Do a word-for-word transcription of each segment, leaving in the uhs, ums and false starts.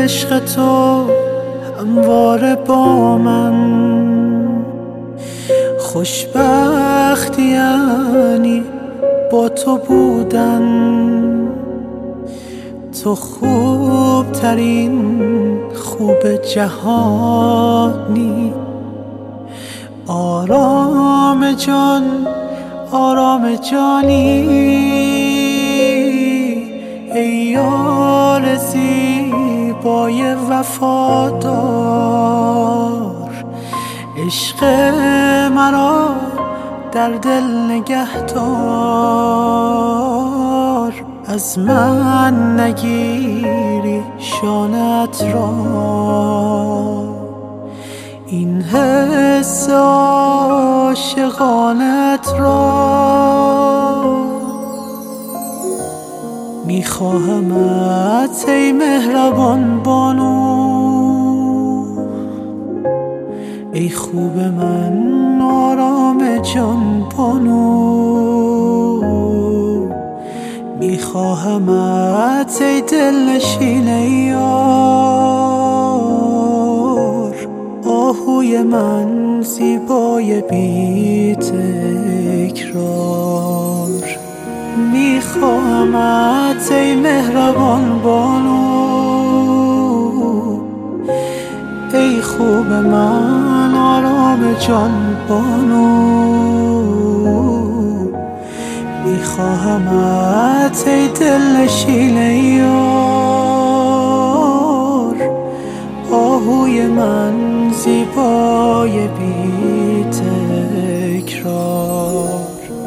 عشق تو همواره با من. خوشبختی یعنی با تو بودن، تو خوب ترین خوب جهانی. آرام جان آرام جانی، ای یار زیبای وفادار. عشق مرا در دل نگه دار، از من نگیری شانت را. این حس عاشقانت را میخواهمت ای مهربان بانو، ای خوب من آرام جان بانو. میخواهمت ای دلنشین یار، آهوی من زیبای بی تکرار. میخواهمت ای مهربان بانو، ای خوب من آرام جان بانو. میخواهمت ای دلنشین یار، آهوی من زیبای بی تکرار.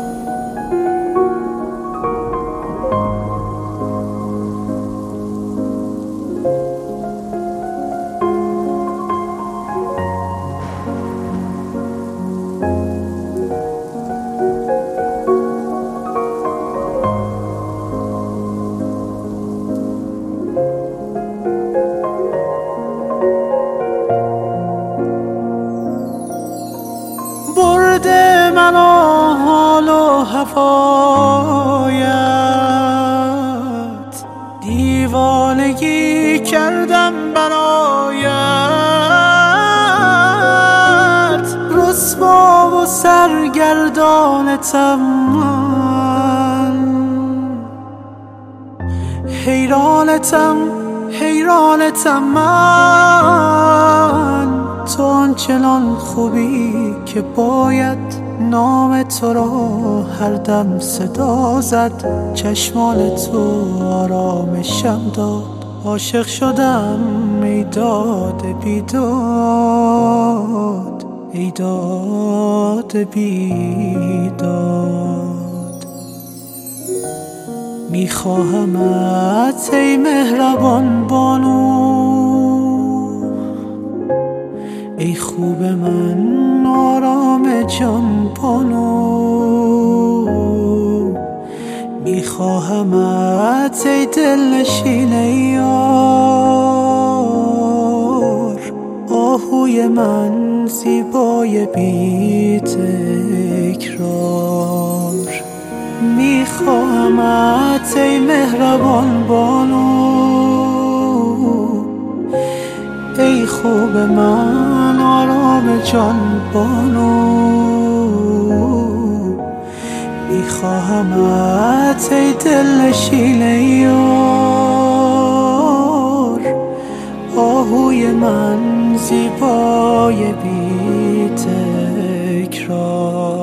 برده من و حال و هوایت، دیوانگی کردم برایت. رسوا و سرگردانتم من، حیرانتم حیرانتم من. تو آنچنان خوبی که باید نام تو را هر دم صدا زد. چشمان تو آرامشم داد، عاشق شدم ای داد بیداد، ای داد بیداد. میخواهمت ای مهربان بانو، ای خوب من آرام جان بانو. میخواهمت ای دلنشین یار، آهوی من زیبای بی تکرار. میخواهمت ای مهربان بانو، ای خوب من آرام جان بانو. میخواهمت ای دلنشین یار، آهوی من زیبای بی تکرار.